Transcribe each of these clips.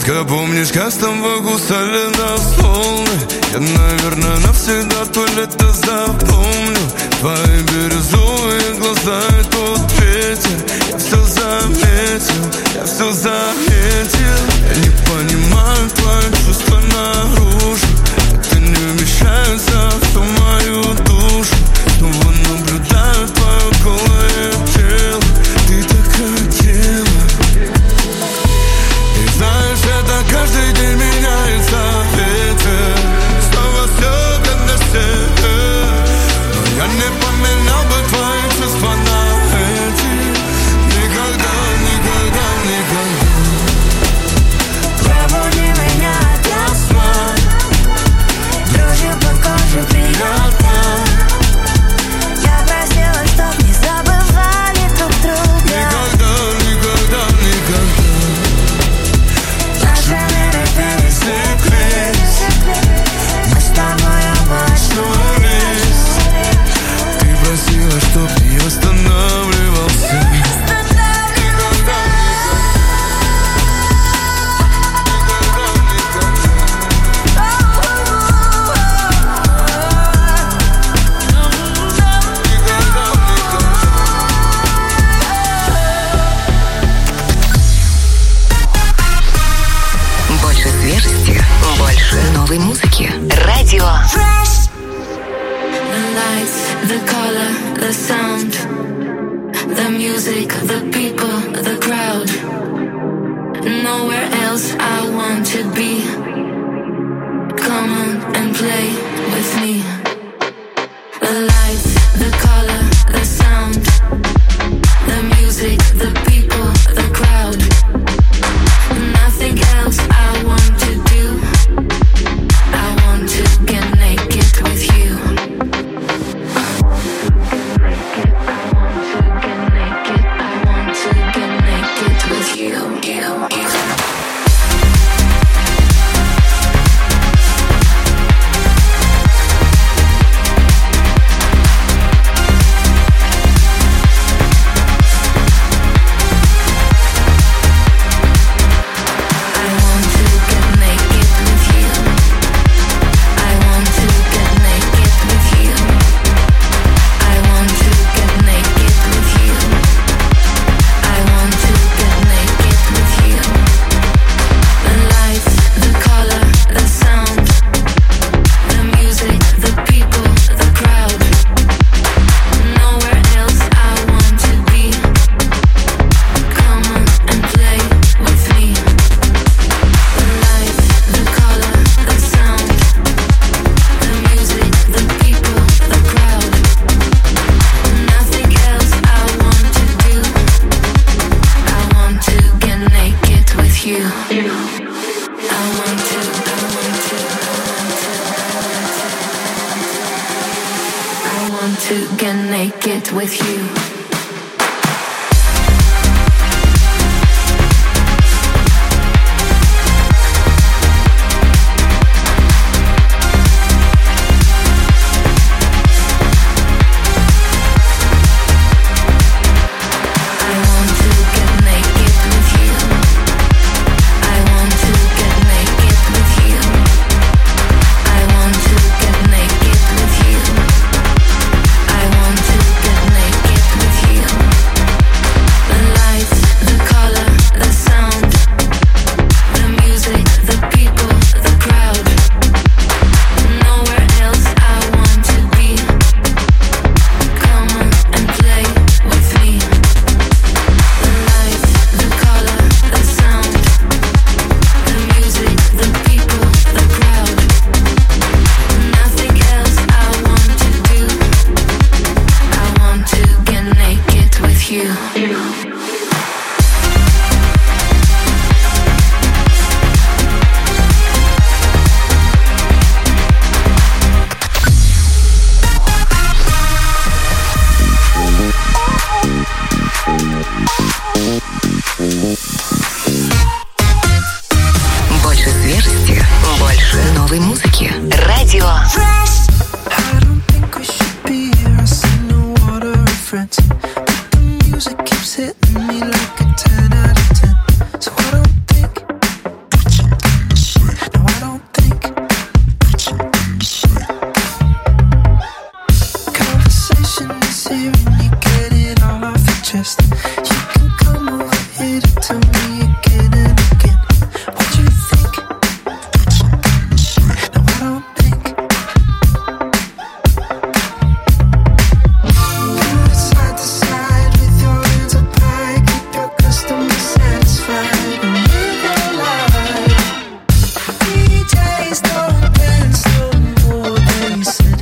Детка, помнишь, как с тобой кусали нас волны? Я, наверное, навсегда то лето запомню. Твои бирюзовые глаза и тот ветер. Я все заметил, я все заметил. Я не понимаю твои чувства наружу. Это не вмещается в ту мою душу. Снова наблюдаю твое голое тело. Ты такая тема. И знаешь, это каждый день меняется ветер. Снова все как на север. Но я не поменял бы твои чувства на эти. Никогда, никогда, никогда. Пробуди меня ото сна. Дрожью по коже приятно. Я просила, чтоб не забывали друг друга. Никогда, никогда, никогда. Наши миры пересеклись. Мы с тобой обманулись. Ты просила, чтоб не останавливался. Больше свежести, больше новой музыки. Радио Fresh. The lights, the color, the sound, the music, the people, the crowd. Nowhere else I want to be. Come on and play with me. The lights, the color, the sound, the music, the people, the crowd. Nothing else I want to do. I want to get naked with you. I want to get naked with you. Naked with you. Больше свежести, больше новой музыки. Радио Fresh. I don't think we should be here. I see no water reference, but the music keeps hitting me like a 10 out of 10. So I don't think. Put your interest. You can come over here to tell me again and again what you think. No, I don't think. Move side to side with your hands up high. Keep your customer satisfied and live your life. DJs don't dance no more, they said.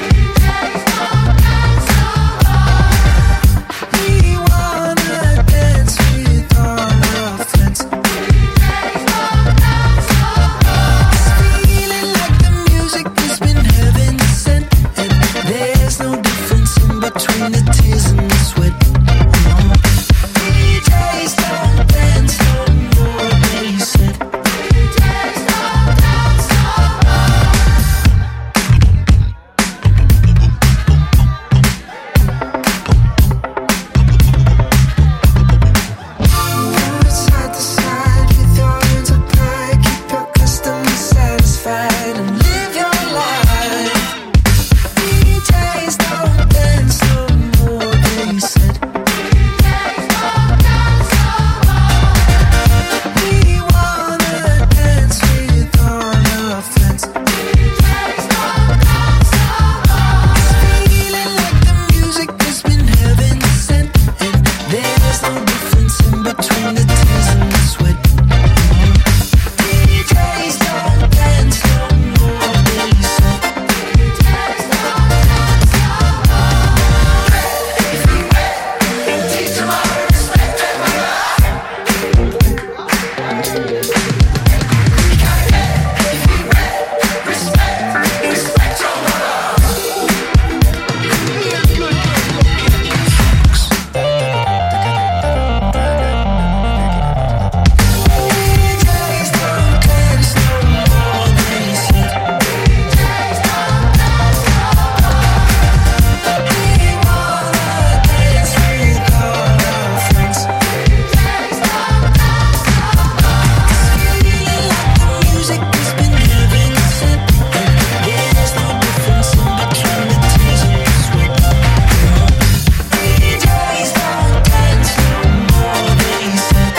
We wanna dance with all our friends. It's feeling like the music has been heaven sent, and there's no difference in between the tears and the sweat. DJs don't dance no more, they said. Move side to side with your hands up high. Keep your customer satisfied and live your life. DJs don't dance no more, they said. We wanna dance with all our friends. Feeling like the music has been heaven sent, and there's no difference in between the tears and the sweat. DJs don't dance no more, they said. DJs don't dance no more, they said. We wanna dance with all our friends. Feeling like the music has been heaven sent, and there's no difference in between the tears and the sweat. DJs don't dance no more, they said.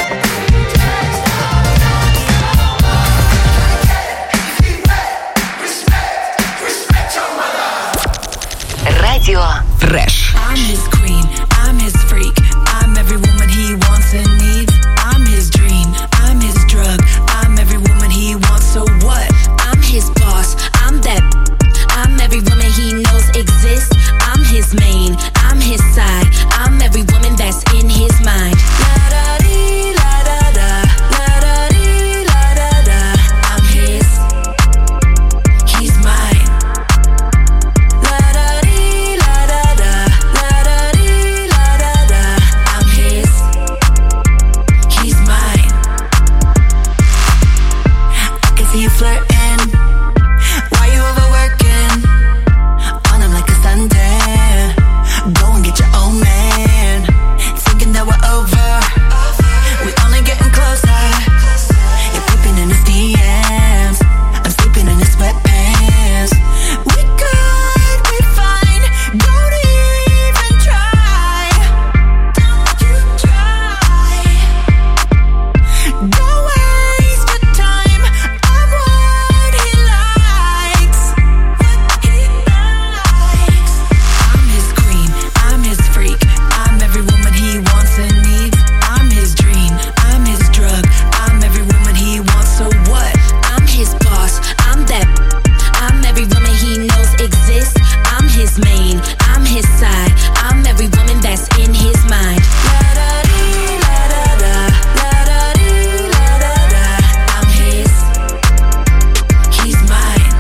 Радио Фреш. I'm his queen, I'm his freak, I'm every woman he wants and needs. I'm his dream, I'm his drug, I'm every woman he wants, so what? I'm his boss, I'm that. I'm every woman he knows exists. I'm his main, I'm his side, I'm every woman that's in his mind. La-da-dee, la-da-da, la-da-dee, la-da-da. I'm his, he's mine. La-da-dee, la-da-da, la-da-dee, la-da-da. I'm his, he's mine. I can see you flirting. Why you overworking? On him like a suntan. Go and get your own man. Thinking that we're over. We only getting closer. You're peeping in his DMs. I'm sleeping in his sweatpants. We could be fine. Don't even try. Don't you try. Don't waste your time. I'm what he likes. What he likes. I'm his queen, I'm his freak, I'm every woman he wants and needs. I'm his dream, I'm his drug, I'm every woman he wants, so what? I'm his boss, I'm that. I'm every woman he knows exists. I'm his main, I'm his side, I'm every woman that's in his mind. La-da-dee, la-da-da, la-da-dee, la-da-da. I'm his, he's mine.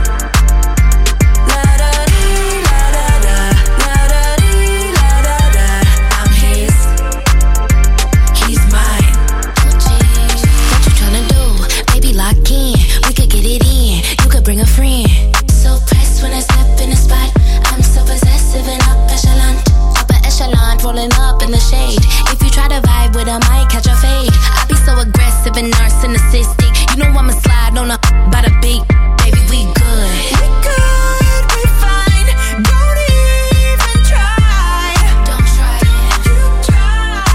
La-da-dee, la-da-da, la-da-dee, la-da-da. I'm his, he's mine. What you tryna do? Baby, lock in. We could get it in. You could bring a friend. So pressed when I step in the spot. I'm so possessive and upper echelon, rolling up in the shade. If you try to vibe with, I might catch a fade. I be so aggressive and narcissistic. You know I'ma slide on a by the beat. Baby, we good. We could be fine. Don't even try. Don't try it. You try.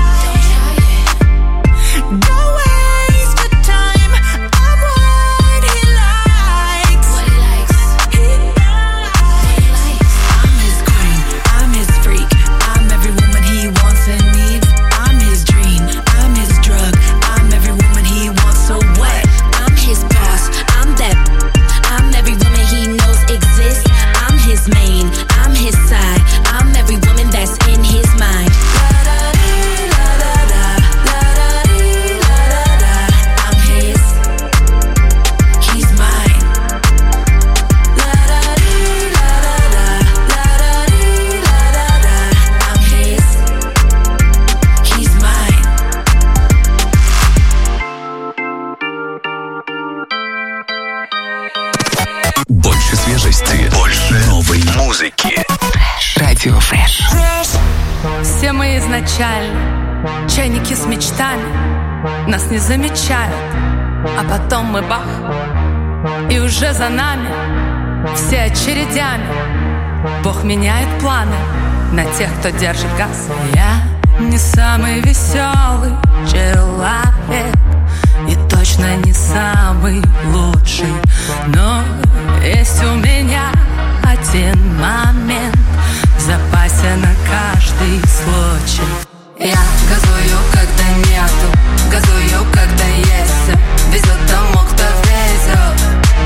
изначально чайники с мечтами нас не замечают, а потом мы бах, и уже за нами все очередями. Бог меняет планы на тех, кто держит газ. Я не самый веселый человек и точно не самый лучший, но есть у меня один момент в запасе на каждый случай. Я газую, когда нету, газую, когда есть. Везет тому, кто везет.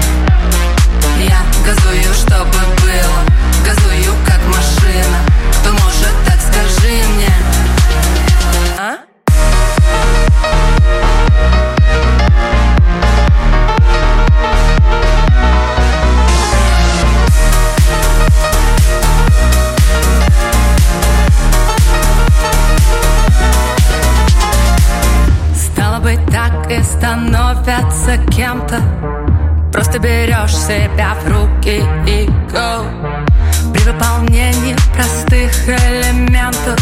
Я газую, чтобы было, газую, как машина. Кто может, так скажи мне. А? Так и становятся кем-то. Просто берешь себя в руки и go. При выполнении простых элементов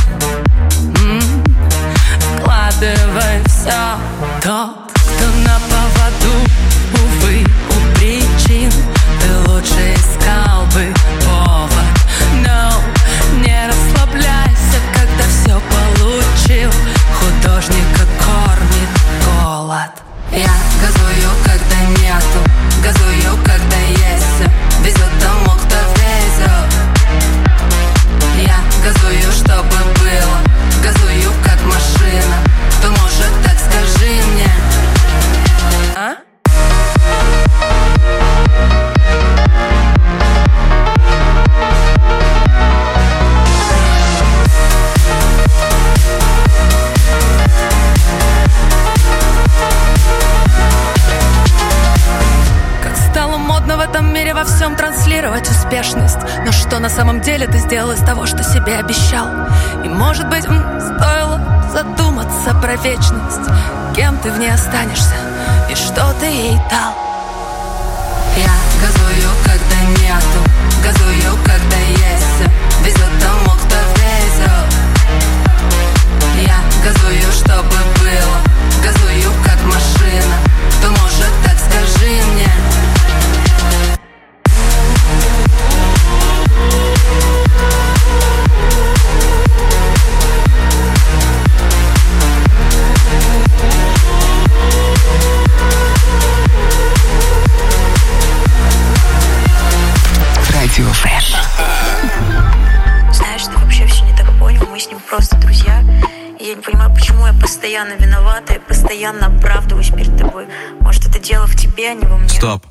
вкладывай все. Тот, кто на поводу, увы, у причин, ты лучше искал бы повод. No, не расслабляйся, когда все получил. Художника кормит голод. Я газую, когда нету, газую, когда есть. Везет тому, кто везет. Я газую, чтобы было, газую, как машина. Кто может, так скажи мне. А? В этом мире во всем транслировать успешность. Но что на самом деле ты сделал из того, что себе обещал? И может быть, стоило задуматься про вечность. Кем ты в ней останешься и что ты ей дал? Я газую, когда нету, газую, когда есть. Везет тому, кто везет. Я газую, чтобы было, газую, как машина. Кто может, так скажи мне. Радио Фреш. Знаешь, ты вообще все не так понял. Мы с ним просто друзья. И я не понимаю, почему я постоянно виновата и постоянно оправдываюсь перед тобой. Может, это дело в тебе, а не во мне. Стоп.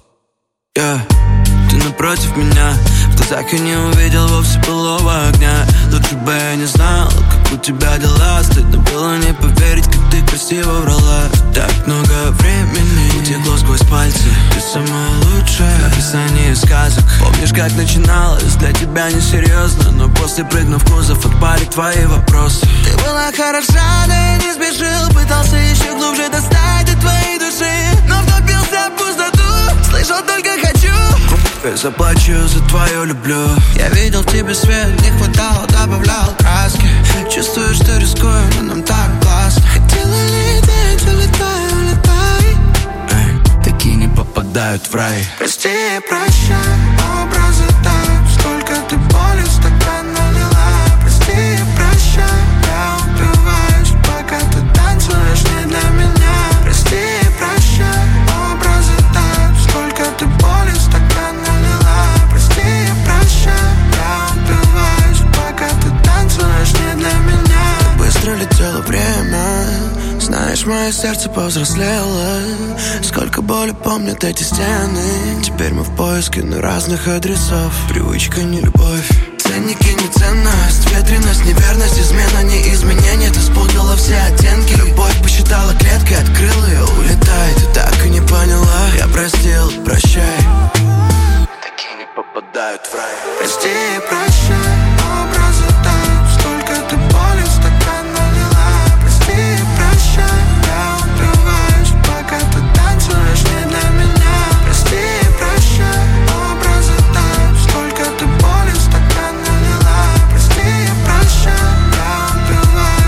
Ты напротив меня. В глазах я не увидел вовсе былого огня. Лучше бы я не знал, как у тебя дела. Стыдно было не поверить, как ты красиво врала. Так много времени утекло сквозь пальцы. Ты самая лучшая в описании сказок. Помнишь, как начиналось для тебя несерьезно, но после, прыгнув в кузов, отпали твои вопросы. Ты была хороша, да я не спешил. Пытался еще глубже достать до твоей души, но втопился в пустоту. Слышал только хочу. Я заплачу за твою люблю. Я видел в тебе свет, не хватало, добавлял краски. Чувствую, что рискую, но нам так классно. Хотела лететь, улетай, улетай. Такие не попадают в рай. Прости и прощай, образы тают. Сколько ты боли в стакан налила. Прости и прощай, я убиваюсь, пока ты танцуешь не для меня. Прости и прощай, образы тают. Сколько ты боли в стакан налила. Прости и прощай, я убиваюсь, пока ты танцуешь не для меня. Быстро летело время, знаешь, мое сердце повзрослело. Сколько боли помнят эти стены. Теперь мы в поиске на разных адресов. Привычка, не любовь. Ценники, не ценность. Ветреность, неверность, измена, не изменение. Ты спутала все оттенки. Любовь посчитала клеткой, открыл ее, улетай. Ты так и не поняла. Я простил, прощай. Такие не попадают в рай. Прости и прощай, образы тают. Сколько ты боли в стакан налила. Прости и прощай, я убиваюсь, пока ты танцуешь не для меня. Прости и прощай, образы тают. Сколько ты боли в стакан налила. Прости и прощай, я убиваюсь.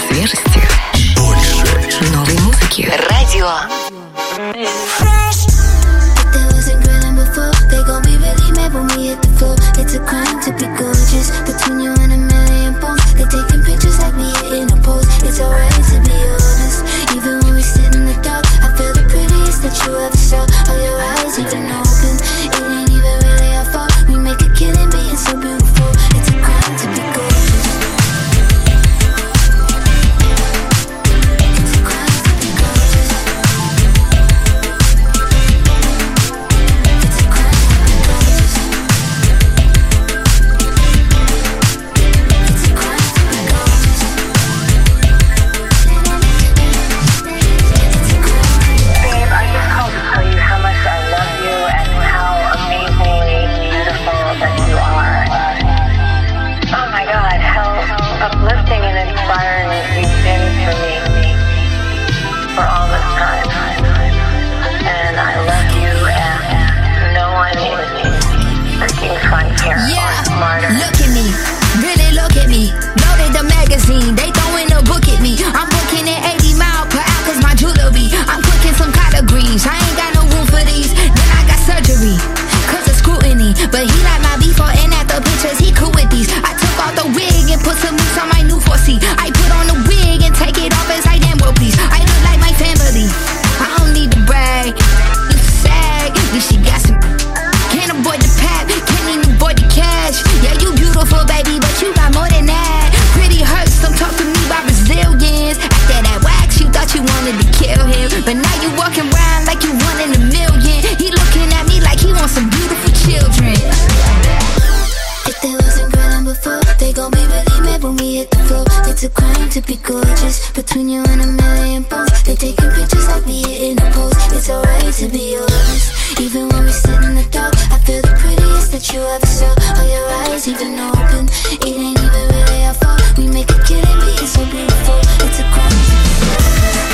свежести. Больше новой музыки. Радио Fresh. If there wasn't grilling before, they gon' be really mad when we hit the floor. It's a crime to be gorgeous. Between you and a million posts, they taking pictures like we hitting a pose. It's alright to be honest. Even when we sit in the dark, I feel the prettiest that you ever saw. All your eyes even open. It ain't even really our fault. We make a killing being so beautiful. It's a crime to be gorgeous. It's a crime to be gorgeous. It's a crime to be gorgeous. It's a crime to be gorgeous. Babe, I just called to tell you how much I love you and how amazingly beautiful that you are. Oh my God, how uplifting and inspiring you've been for me for all this time. And I love you, and no one is freaking funnier or smarter. Look at me, really look at me. Loaded the magazine, they throwing a book at me. I'm booking at 80 miles per hour cause my jewelry. I'm cooking some collard greens, I ain't got no room for these. Then I got surgery, cause of scrutiny. But he like my before and after pictures, he cool with these. I took off the wig and put some mousse on my new 4C. I put on the wig and take it off as I damn well please. I look like my family, I don't need to brag. You sag, at least she got some. Can't avoid the pap, can't even avoid the cash. Yeah, you beautiful, baby, but you got more than that. Pretty hurts, don't talk to me about Brazilians. After that wax, you thought you wanted to kill him, but now you walking around like you one in a million. He looking at me like he wants some beautiful children. If there wasn't grilling before, they gon' be really mad when we hit the floor. It's a crime to be gorgeous. Between you and a million posts, they taking pictures like we hitting a pose. It's alright to be honest. Even when we sit in the dark, I feel the prettiest that you ever saw. All your eyes even open. It ain't even really our fault. We make a killing being so beautiful. It's a crime to be gorgeous.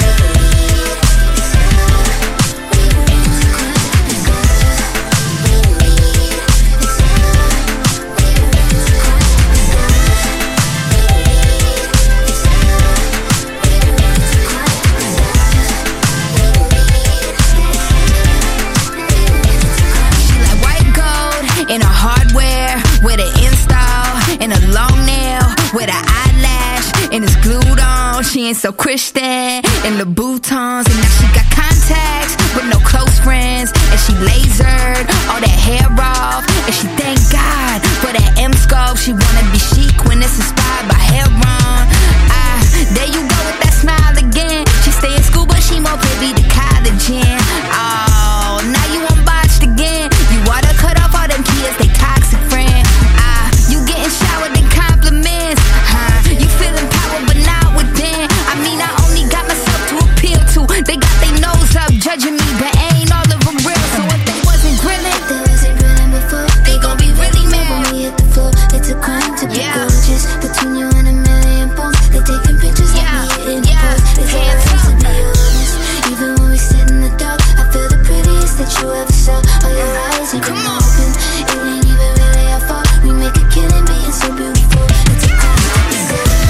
In a hardware, with an install, and a long nail, with an eyelash, and it's glued on. She ain't so Christian, in the Louboutins, and now she got contacts, with no close friends, and she lasered all that hair off, and she thank God for that M-scope. She wanna be chic when it's inspired by Heron. There you go with that smile again. She stay in school, but she more privy to college in. Oh, now you unbotched again. You oughta cut off all them kids, they toxic friend. You getting showered in compliments, you feeling power but not within. I mean, I only got myself to appeal to. They got their nose up judging me, but ain't all of them real. So if they wasn't grilling, if they wasn't grilling before, they gon' be really mad when we hit the floor. It's a crime to be gorgeous. Between you and a million posts, they taking pictures like we hitting a pose. It's alright to be honest. Even when we sit in the dark, I feel the prettiest that you ever saw. All your eyes even open. It ain't even really our fault. We make a killing being so beautiful. It's a crime to be gorgeous.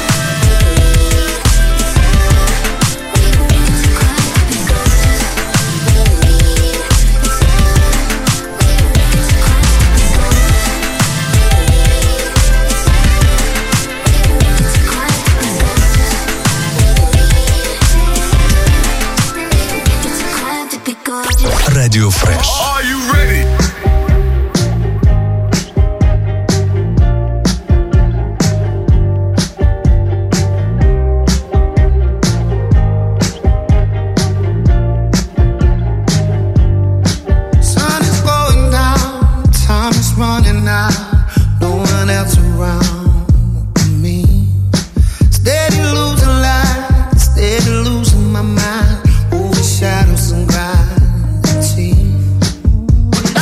It's a crime to be gorgeous. Radio Fresh. Are you ready? Sun is going down, time is running out, no one else around me. Steady losing light, steady losing my mind, over shadows and gravity.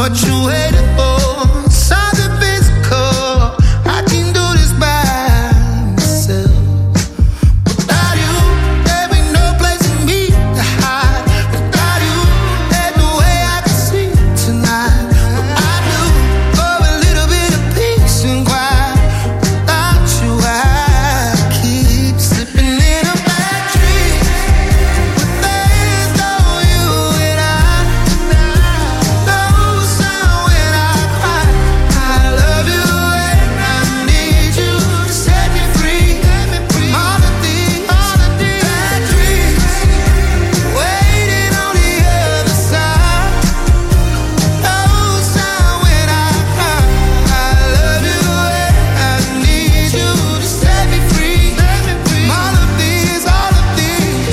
what you waiting for? Something physical. I can do this by myself. Without you, there ain't no place for me to hide. Without you, there's no way I can sleep tonight. But I do for a little bit of peace and quiet. Without you, I keep slipping in a bad dream. But there's no you and I. No sound when I cry. I love you and I need you to set me free. From all of these bad dreams waiting on the other side. No sound when I cry. I love you and I need you to set me free. From all of these bad dreams.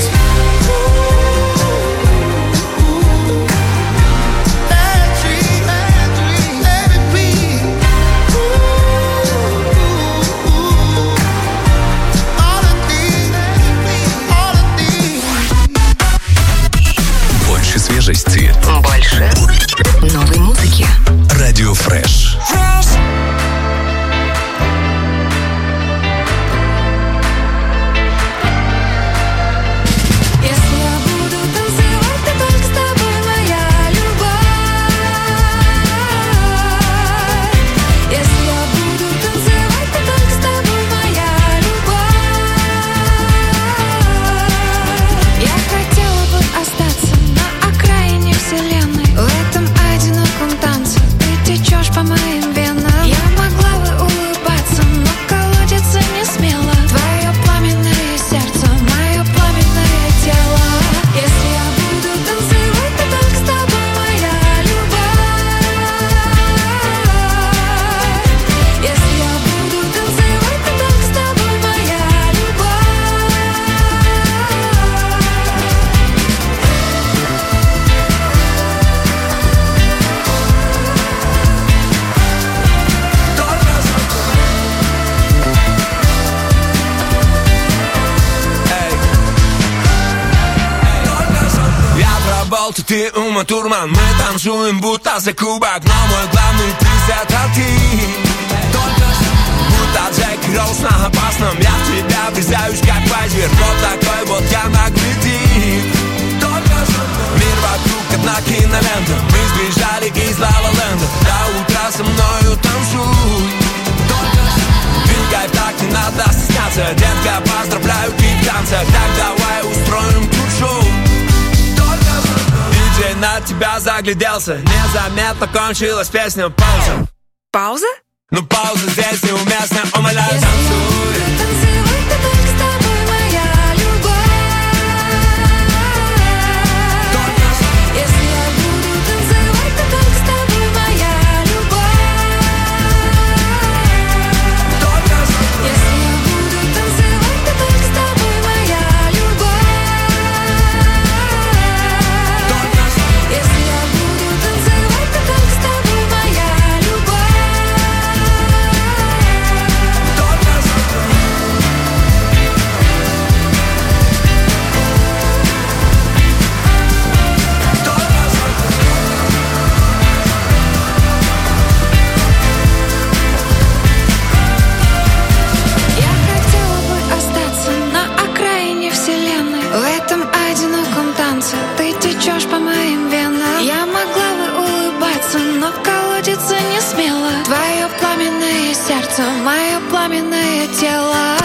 Let me breathe. All of these. Больше свежести. Больше новой музыки. Радио Фреш. Если я буду танцевать, то только с тобой, моя любовь. Если я буду танцевать, то только с тобой, моя любовь. Я хотела бы остаться на окраине вселенной. В этом одиноком танце ты течешь по моим венам. Я могла бы улыбаться, но колодиться не смела. Твое пламенное сердце, мое пламенное тело. Если я буду танцевать, то только с тобой, моя любовь. Если я буду танцевать, то только с тобой, моя любовь. Я работаю, ты уматурман. Мы танцуем будто за кубок, но мой главный приз это ты. Будто Джеки Роуз на опасном. Я в тебя врезаюсь как вайзер. Вот такой вот я магнетик. Мир вокруг одна кинолента. Мы сбежали из Ла-Ла-Ленда. До утра со мною танцуй. Двигай так, не надо стесняться. Детка, поздравляю, ты в танцах. Так давай устроим тут-шоу. Диджей на тебя загляделся. Незаметно кончилась песня. Пауза. Пауза? Ну пауза здесь неуместна. Умоляю, Если я танцуй. буду танцевать, то только с тобой, моя любовь. Если я буду танцевать, то только с тобой, моя любовь. Если я буду танцевать, то только с тобой, моя любовь. Если я буду танцевать, то только с тобой, моя Я хотела бы остаться на окраине вселенной. В этом одиноком танце ты течешь по моим венам. Я могла бы улыбаться, но колодиться не смела. Твое пламенное сердце, мое пламенное тело.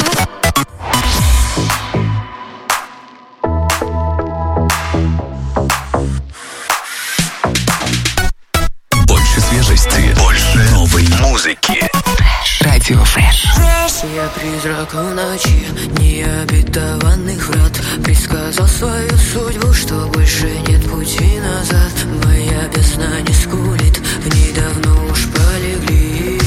Больше свежести. Больше новой музыки. Радио Фреш. Я призрак в ночи необетованных врат. Предсказал свою судьбу, что больше нет пути назад. Моя весна не скулит, в ней давно уж полегли.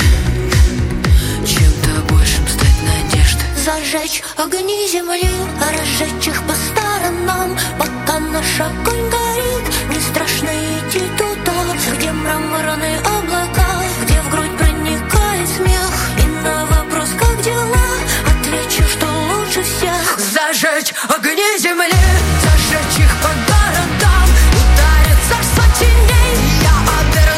Чем-то большим стать надежды. Зажечь огни земли, разжечь их по сторонам. Пока наш огонь горит, не страшно идти туда, где мраморные облака, где в грудь проникает смех. И на вопрос, как дела, отвечу, что лучше всех. Зажечь огни земли, зажечь их по городам. Ударит царство теней, я оберну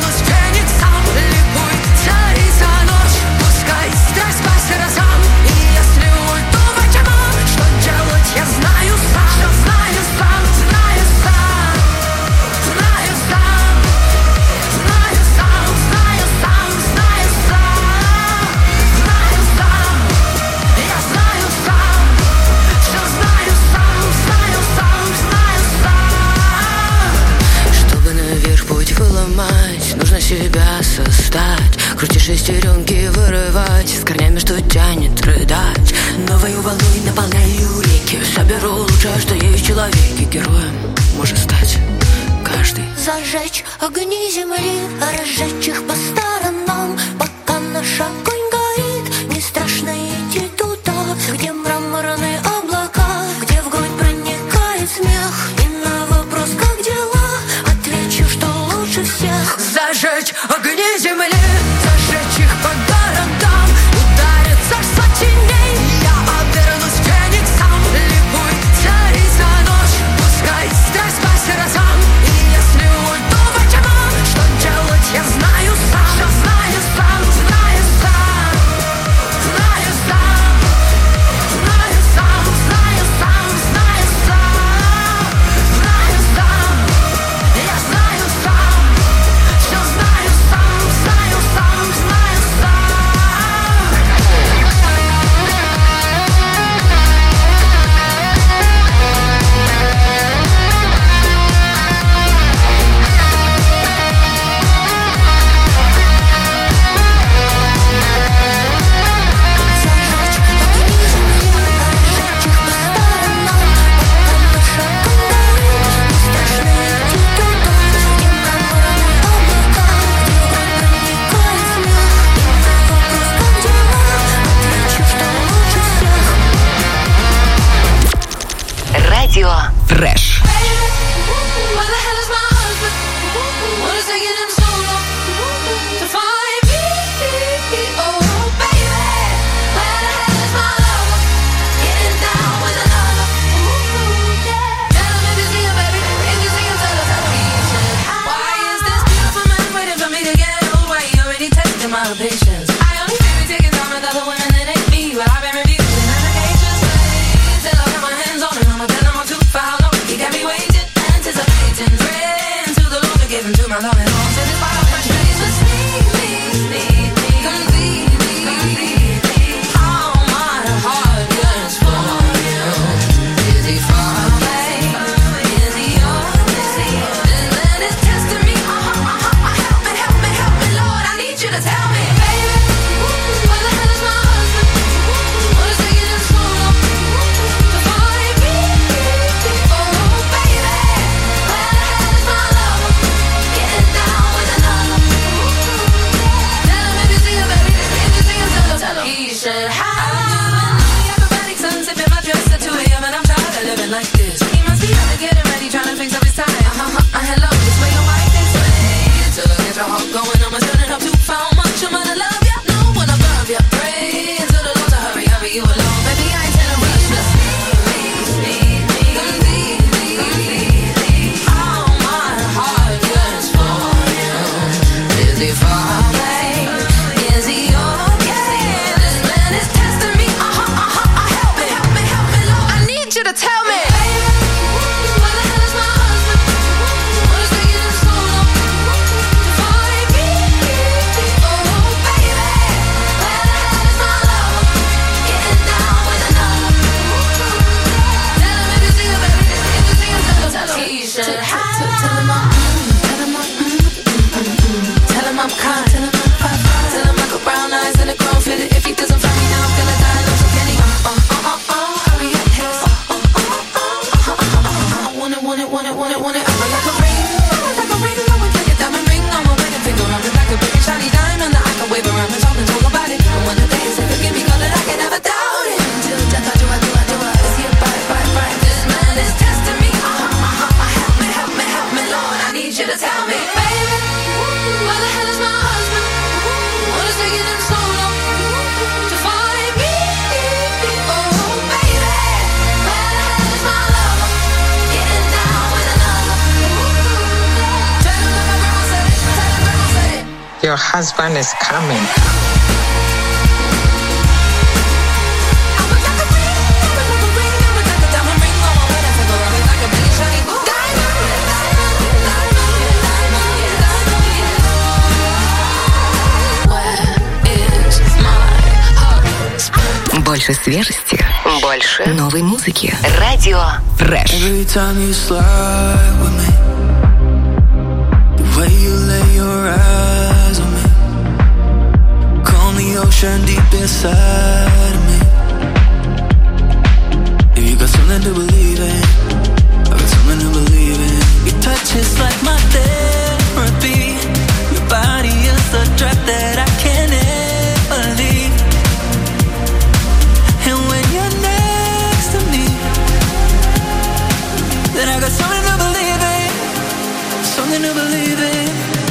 себя создать, крутить шестеренки, вырывать с корнями, что тянет рыдать. Новою волной наполняю реки, соберу лучшее, что есть в человеке. Героем может стать каждый. Зажечь огни земли, разжечь их по сторонам. Пока наш огонь горит, не страшно идти туда, где мраморные облака, где в грудь проникает смех. И на вопрос, как дела, отвечу, что лучше всех. Зажечь огни земли, зажечь их по городам, ударит царство теней. Я обернусь фениксом, ликуй, царица ночь, пускай страсть по сердцам. И если уйду во тьму, что делать я знаю сам. Все знаю сам, знаю сам, знаю сам, знаю сам, знаю сам, знаю сам, знаю сам. Я знаю сам, все знаю сам, знаю сам, знаю сам. Радио Фреш. Patience. I only feel taking time with other women that ain't me, but I've been refusing allegations. Till I got my hands on him, I'ma tell him I'm too far long. He got me waiting, anticipating, praying to the Lord to give him to my love and all. Till this fire fresh place, just need me, completely. All my heart yearns for you. Is he far away? Is he yours? Then it's testing me. Help me, Lord, I need you to tell me. Like this, he must be out getting ready, trying to fix up his tie. Hello, this way your wife is way. Till I get your heart going, I'ma turn it up too far. Much I'm gonna love ya, no one above ya. Pray to the Lord to hurry, hurry you along. Baby, I ain't telling rush, just need me, completely. All my heart yearns for you. Is he far away? Is he okay? This man is testing me. Help me, Lord. I need you to tell me. I'm kind, tell him I got brown eyes and a grown fit. If he doesn't find me now, I'm gonna die. No, so can he? Hurry up, yes. Want it. I'm like a ring, I would take a diamond ring on my wedding finger. I'm just like a big shiny diamond that I can wave around and talk about it. And when the day is ever give me color, I can never doubt it. Until death, I do. Is he a bright? This man is testing me. Help me, Lord, I need you to tell me, baby. Where the hell is my husband? What is taking him so long to find me? Oh, baby, where the hell is my lover? Getting down with another. Tell him that my grandma said it. Your husband is coming. Больше свежести, больше новой музыки. Радио Фреш. Every time you slide with me, the way you lay your eyes inside of me. If you got something to believe in, I got something to believe in. Your touch is like my therapy. Your body is the drug that I can't ever leave. And when you're next to me, then I got something to believe in. Something to believe in.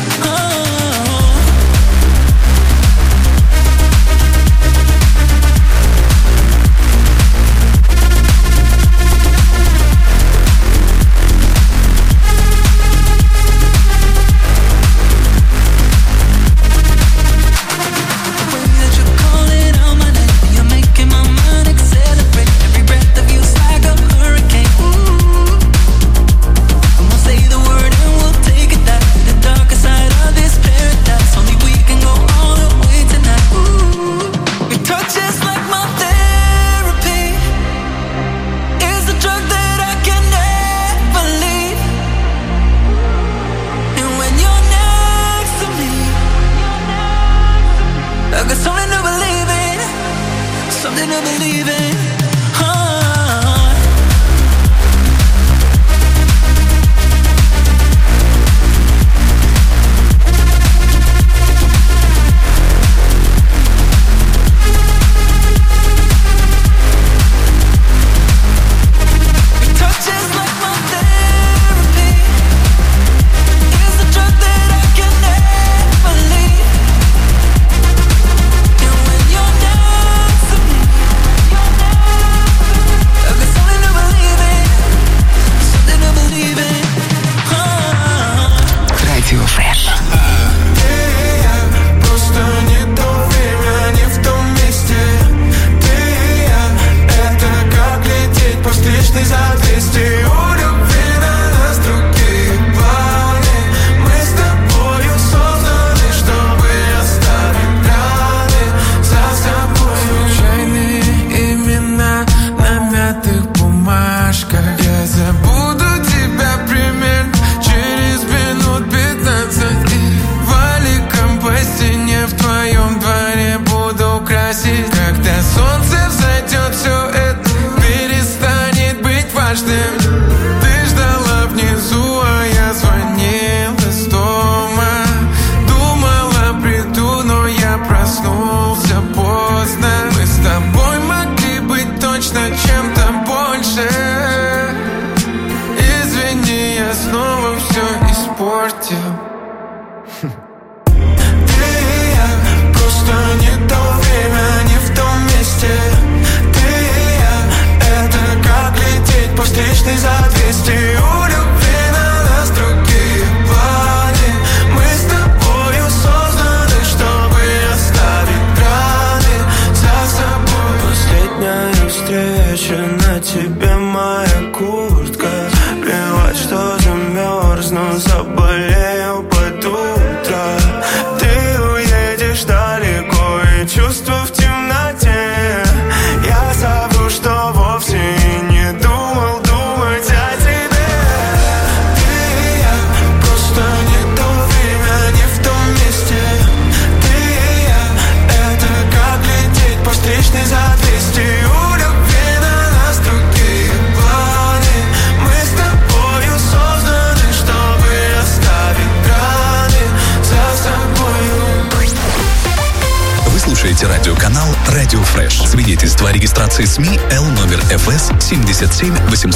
Радиоканал «Радио Фреш». Свидетельство о регистрации СМИ Л номер ФС 77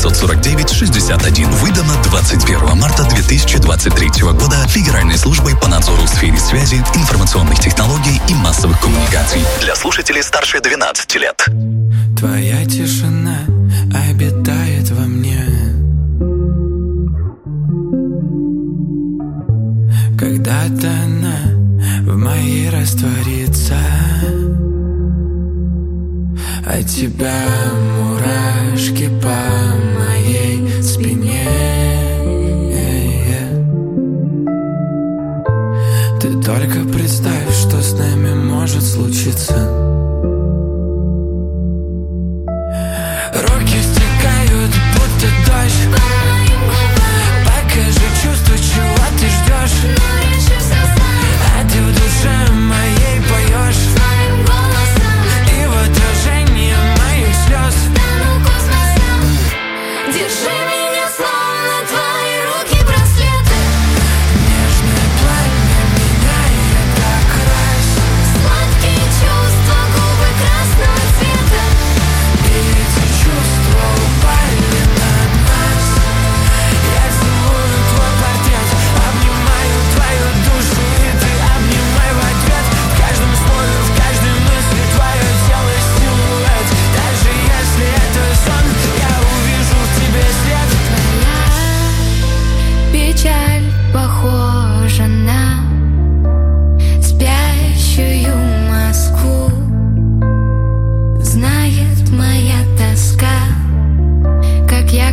849 61. Выдано 21 марта 2023 года Федеральной службой по надзору в сфере связи, информационных технологий и массовых коммуникаций. Для слушателей старше 12 лет. Твоя тишина обитает во мне. Когда-то она в моей растворится. От тебя мурашки по моей спине. Ты только представь, что с нами может случиться. Руки стекают, будто дождь. Покажи чувства, чего ты ждешь. А ты в душе моей поешь.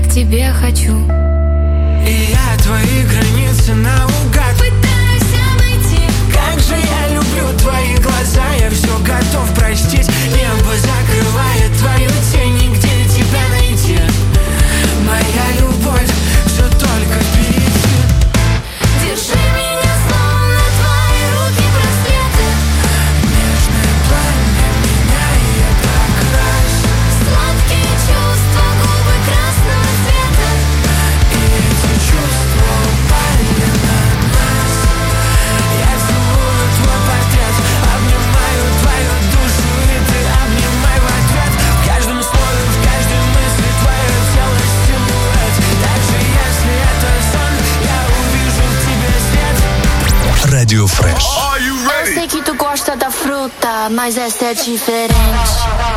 к тебе хочу. И я твои границы наугад пытаюсь обойти. Как же я люблю твои глаза, я все готов простить. Небо закрывает твою тень, нигде тебя найти. Моя любовь все только впереди. Держи меня, словно твои руки браслеты. Нежное пламя меняет окрас. Сладкие чувства, губы красного цвета. И эти чувства упали на нас. Я целую твой портрет, обнимаю твою душу, и ты обнимай в ответ. В каждом слове, в каждой мысли твое тело силуэт. Даже если это сон, я увижу в тебе свет. Радио Фреш. Eu sei que tu gosta da fruta, mas essa é diferente.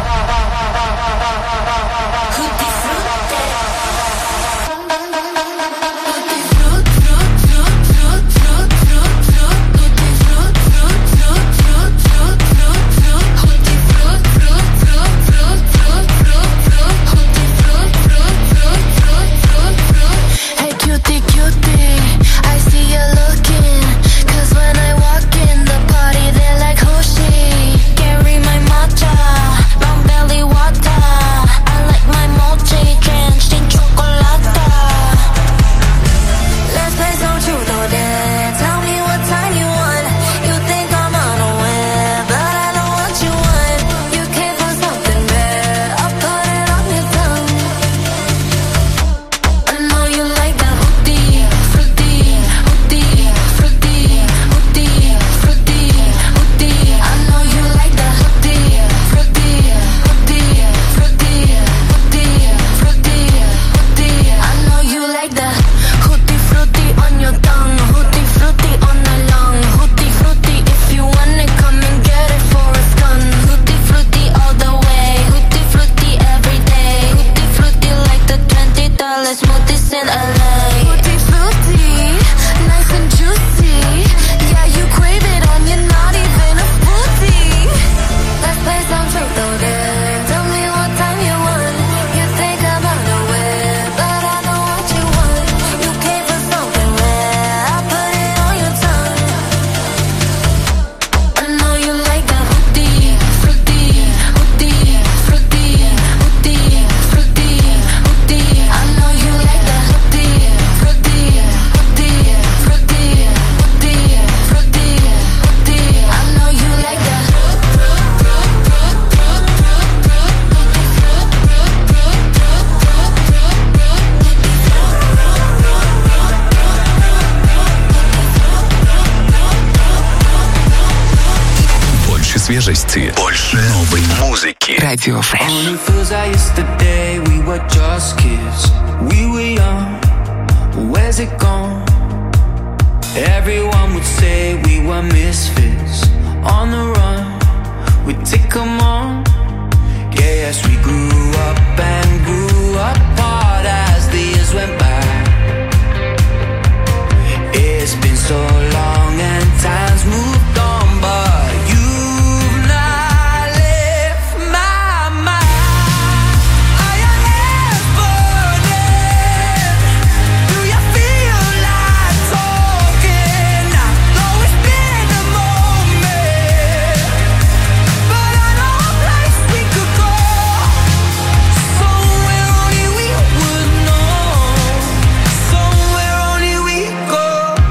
Hey cutie, cutie, I see you looking. 'Cause when I walk in the party, they're like, who's she? Carry my matcha, brown belly water. I like my mochi drenched in chocolate. Let's play some truth or dare. Tell me what time you want. You think I'm unaware, but I know what you want. You came for something rare. I'll put it on your tongue. I know you like that hootie, fruity, hootie, fruity, hootie, fruity, hootie. I know you like that hootie, fruity, hootie, fruity, hootie, fruity, hootie. I know you like that hootie, fruity on your tongue, hootie, fruity on the lung, hootie, fruity. If you want it, come and get it for a gun. Hootie, fruity all the way, hootie, fruity every day, hootie, fruity like the $20 smoothies in LA. Hootie, fruity, nice and juicy. Yeah, you crave it and you're not even a foodie. Let's play some truth or dare. Tell me what time you want. You think I'm unaware, but I know what you want. You came for something rare. I put it on your tongue. I know you like that hootie, fruity, hootie, fruity, hootie, fruity, hootie. I know you like that hootie, fruity, hootie, fruity, hootie, fruity, hootie. I know you like that. Больше свежести, больше новой музыки. Радио Фреш. Only feels like yesterday we were just kids. We were young, where's it gone? Everyone would say we were misfits. On the run, we'd take 'em on. Yeah, yes, we grew up and grew apart as the years went by. It's been so long and time's moved on, but you've not left my mind. Are your hands burning? Do you feel like talking? I know it's been a moment, but I know a place we could go, somewhere only we would know, somewhere only we go.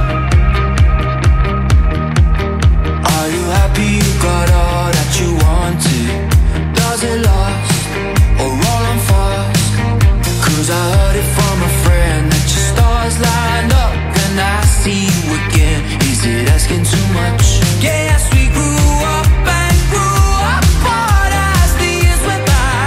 Are you happy you got all that you wanted? Does it last or roll on fast? 'Cause I heard it from a friend that your stars line up and I see you again. Is it asking too much? Yes, we grew up and grew apart as the years went by.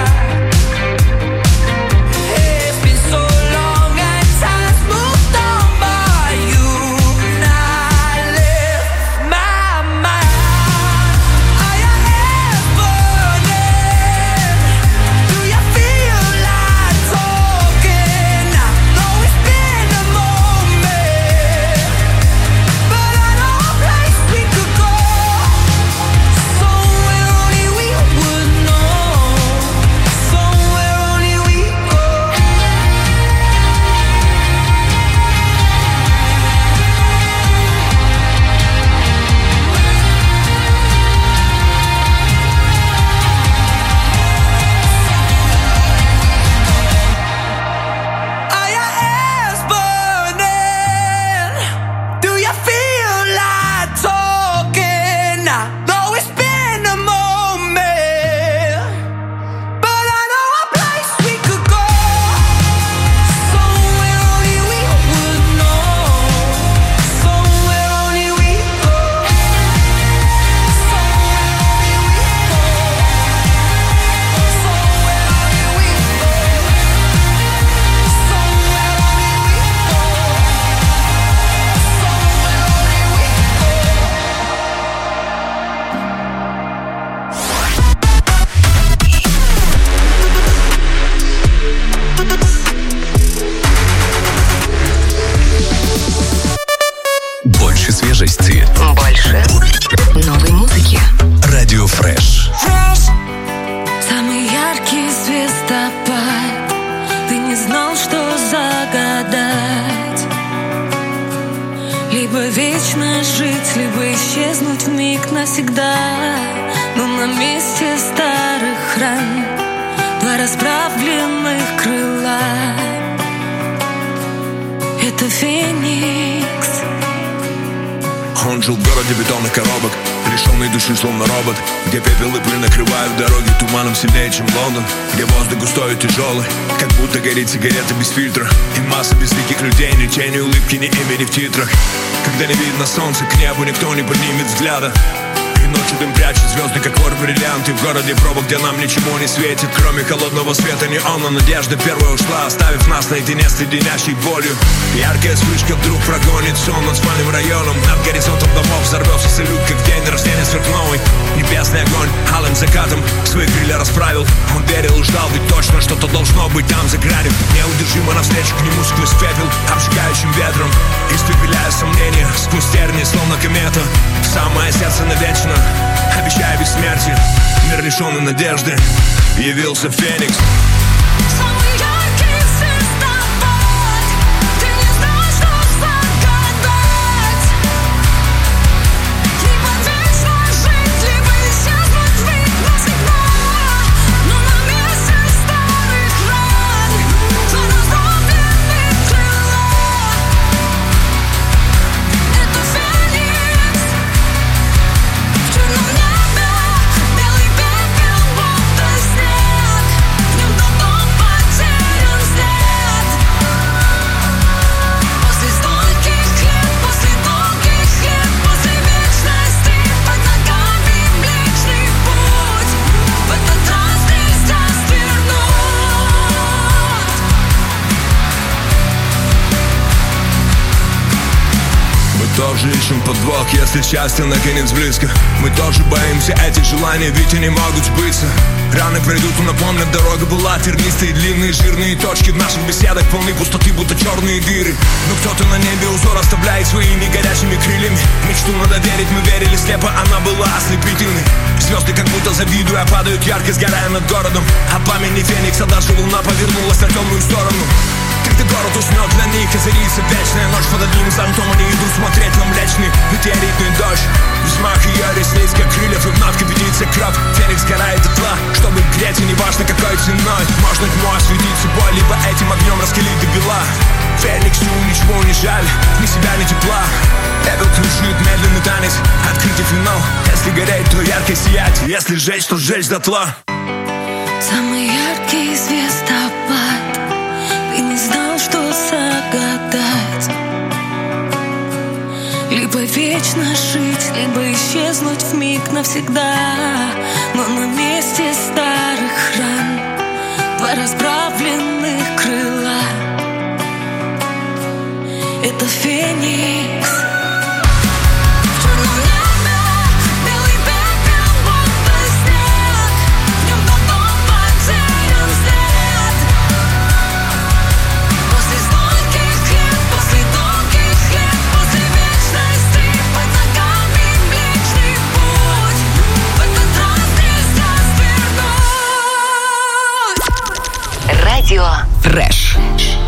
It's been so long and time's moved on, but you've not left my mind. Are your hands burning? Do you feel like talking? I know it's been a moment, but I know a place we could go, либо исчезнуть вмиг навсегда. Но на месте старых ран два расправленных крыла. Это Феникс. Он жил в городе бетонных коробок, лишенный души, словно робот, где пепел и пыль накрывают дороги туманом сильнее, чем Лондон, где воздух густой и тяжелый, как будто горит сигарета без фильтра, и масса безликих людей, ни тени улыбки, ни имени в титрах. Когда не видно солнца, к небу никто не поднимет взгляда, и ночью дым прячет звезды, как вор бриллианты. В городе пробок, где нам ничего не светит, кроме холодного света неона. Надежда первая ушла, оставив нас наедине с леденящей болью. Яркая вспышка вдруг прогонит сон над спальным районом. Над горизонтом домов взорвется салют, как в день рождения сверхновой. Небесный огонь алым закатом свои крылья расправил. Он верил и ждал, ведь точно что-то должно быть там за гранью. Неудержимо навстречу к нему сквозь пепел, обжигающим ветром, испепеляя сомнения сквозь тернии, словно комета. В самое сердце навечно, обещая бессмертие, мир лишенный надежды, явился Феникс. Самый яркий звездопад, ты не знал, что загадать. Либо вечно жить, либо исчезнуть вмиг навсегда. Но на месте старых ран два раздробленных крыла. Это Феникс. В черном небе белый пепел, будто снег. В нем давно потерян след. После стольких лет, после долгих лет, после вечности под ногами Млечный Путь. В этот раз нельзя свернуть. Мы тоже ищем подвох, если счастье наконец близко. Мы тоже боимся этих желаний, ведь они могут сбыться. Раны пройдут, но напомнят, дорога была тернистые, длинные, жирные точки в наших беседах полны пустоты, будто черные дыры. Но кто-то на небе узор оставляет своими горячими крыльями. Мечту надо верить, мы верили слепо, она была ослепительной. Звезды как будто завидуя падают ярко, сгорая над городом. От пламени Феникса даже луна повернулась на темную сторону. Когда город уснет, для них озарится вечная ночь. Под одним зонтом они идут смотреть на млечный метеоритный дождь. Взмах ее ресниц, как крыльев, и вновь кипятится кровь. Феникс сгорает дотла, чтобы греть, и неважно какой ценой. Можно тьму осветить собой, либо этим огнем раскалить до бела. Фениксу ничего не жаль, ни себя, ни тепла. Пепел кружит медленный танец, открытый финал. Если гореть, то ярко сиять, если сжечь, то сжечь дотла. Самый яркий звездопад, ты не знал, что загадать. Либо вечно жить, либо исчезнуть вмиг навсегда. Но на месте старых ран два расправленных крыла. Это Феникс. В черном небе белый пепел, будто снег. В нем давно потерян след. После стольких лет, после долгих лет, после вечности под ногами Млечный Путь. В этот раз нельзя свернуть. Радио Фреш.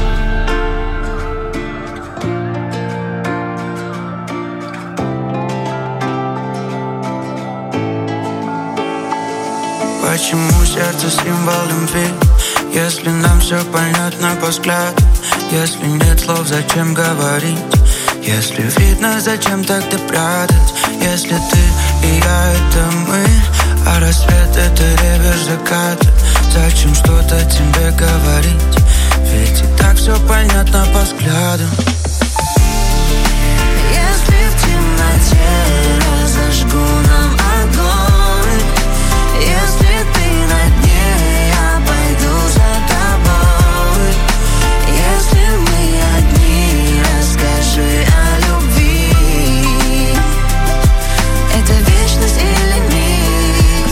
Почему сердце символ любви? Если нам все понятно по взгляду, если нет слов, зачем говорить? Если видно, зачем тогда прятать? Если ты и я — это мы, а рассвет — это ревер заката, зачем что-то тебе говорить? Ведь и так все понятно по взгляду. Если в темноте разожгу нам огонь, если ты на дне, я пойду за тобой. Если мы одни, расскажи о любви. Это вечность или миг?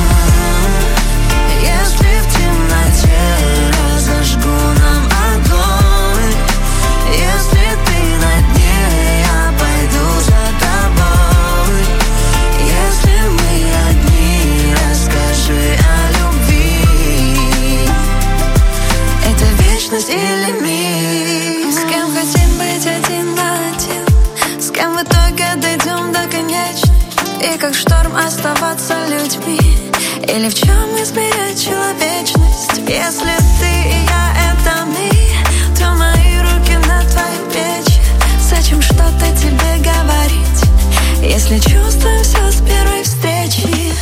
Если в темноте разожгу нам огонь, если И как шторм оставаться людьми, или в чем измерять человечность? Если ты и я это мы, то мои руки на твоей плечи. Зачем что-то тебе говорить, если чувствуем все с первой встречи?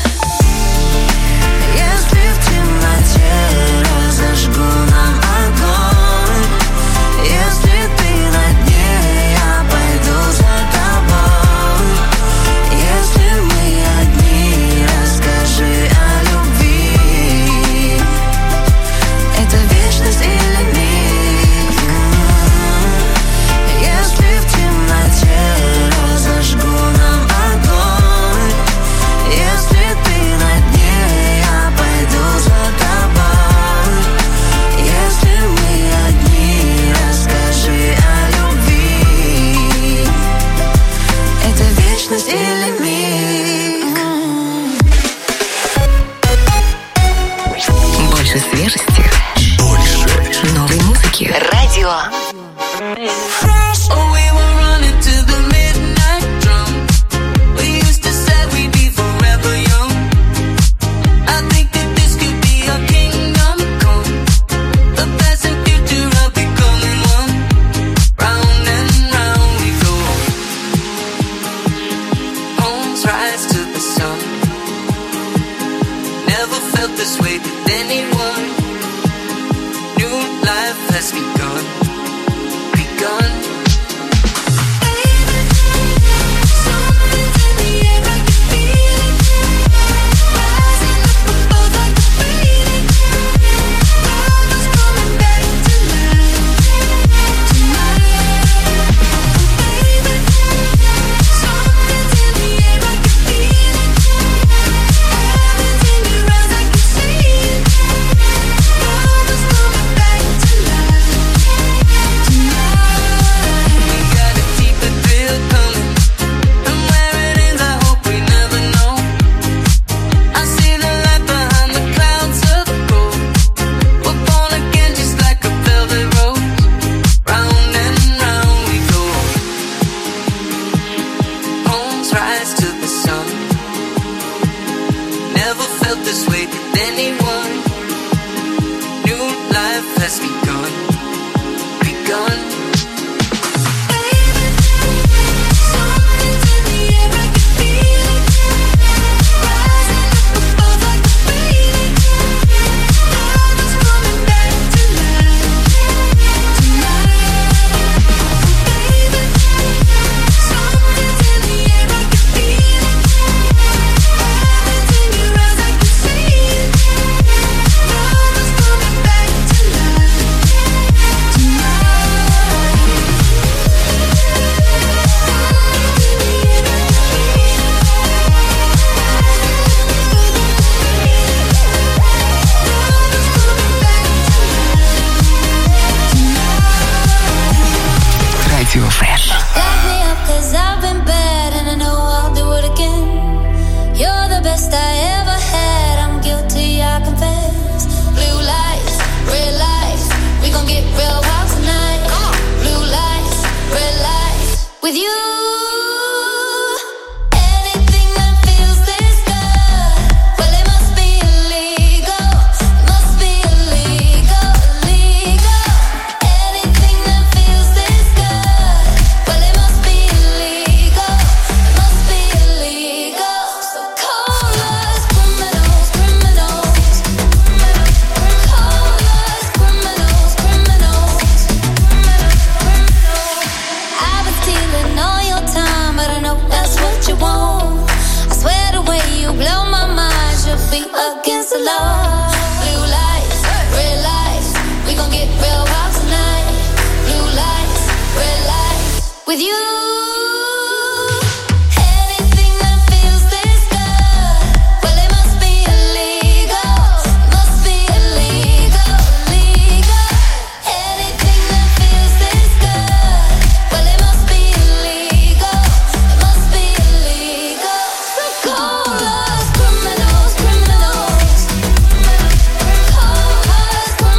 Если в темноте разожгу нам огонь, если ты на дне, я пойду за тобой. Если мы одни, расскажи о любви. Это вечность или миг? Если в темноте разожгу нам огонь, если ты на дне, я пойду за тобой. Если мы одни, расскажи о любви. Это вечность или миг? Больше свежести. Больше новой музыки. Радио. Oh, we were running to the midnight drum. We used to say we'd be forever young. I think that this could be our kingdom come. The past and future are becoming one. Round and round we go. Homes rise to the sun. Never felt this way with anyone. New life has begun.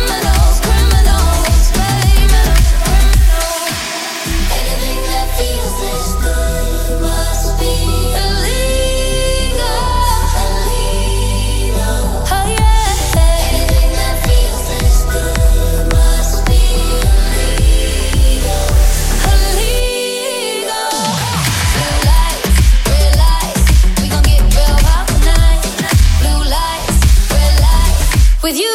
Feels with you.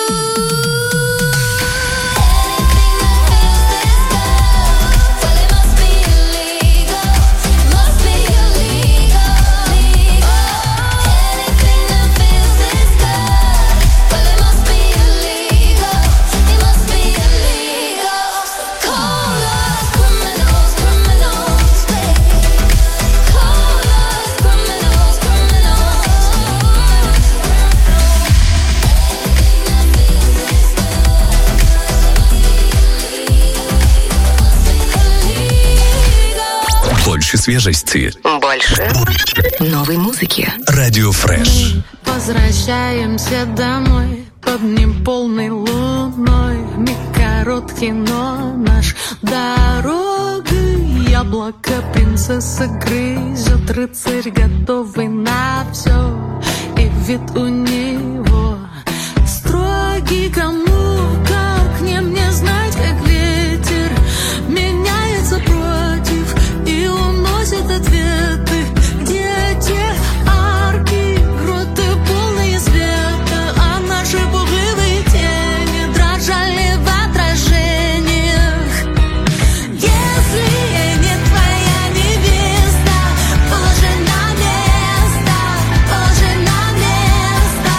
Больше свежести. Больше новой музыки. Радио Фреш. Возвращаемся домой под неполной луной. Миг короткий, но наш дорогой. Яблоко принцесса грызет, рыцарь готовый на все. И вид у него строгий, кому как не мне знать, как ветер меняется против и уносит ответы. Где те арки, гроты полные света, а наши пугливые тени дрожали в отражениях. Если я не твоя невеста, положи на место, положи на место.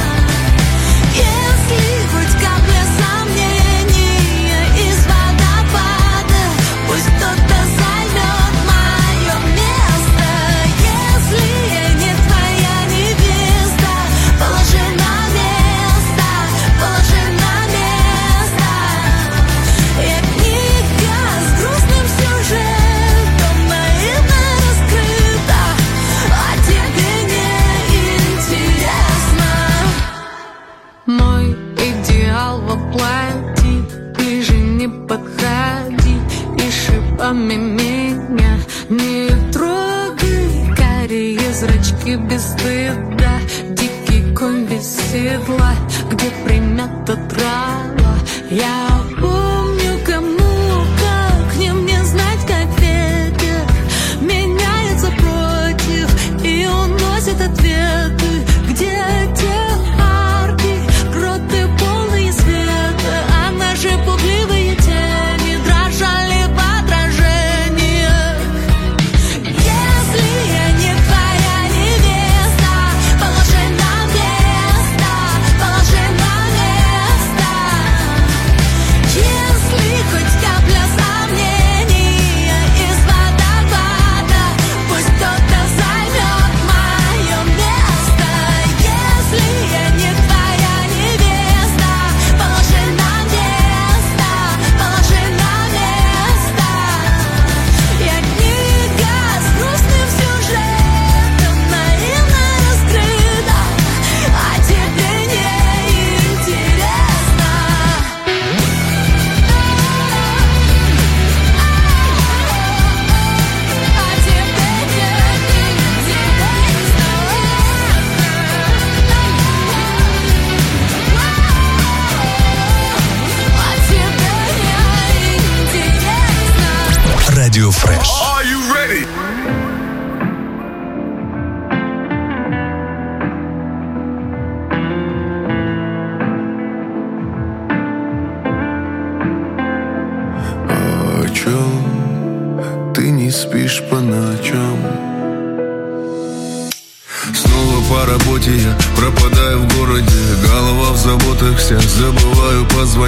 Если хоть капля сомнения из водопада, пусть кто-то займет мое место. Если я не твоя невеста, положи на место, положи на место. Я книга с грустным сюжетом, наивно раскрыта, а тебе не интересно. Мой идеал воплоти, ближе не подходи и шипами меня не трогай. Карие зрачки без стыда, дикий конь без седла, где примята трава. Я помню, кому как не мне знать, как ветер меняется против и уносит ответы. Где те арки, гроты полные света, а наши пугливые тени дрожали в отражениях. Если я не твоя невеста, положи на место, положи на место. Если хоть капля сомнения из водопада, пусть кто-то займет мое место. Если я не твоя невеста, положи на место, положи на место. Я книга с грустным сюжетом, наивно раскрыта, а тебе не интересно. Радио Фреш. О чем ты не спишь по ночам? Снова по работе я пропадаю в городе, голова в заботах вся, забываю позвонить.